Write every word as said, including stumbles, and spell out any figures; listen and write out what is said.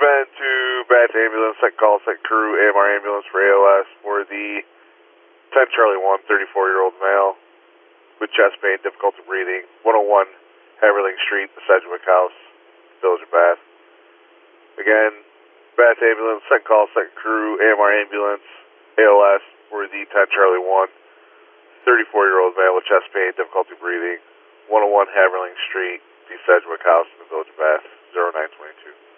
been to Bath Ambulance, second call, second crew, A M R ambulance for A L S for the ten Charlie one, thirty-four-year-old male with chest pain, difficulty breathing, one oh one Haverling Street, the Sedgwick House, Village of Bath. Again, Bath Ambulance, second call, second crew, A M R ambulance, A L S for the ten Charlie one, thirty-four-year-old male with chest pain, difficulty breathing, one oh one Haverling Street, the Sedgwick House, in the Village of Bath, zero nine two two.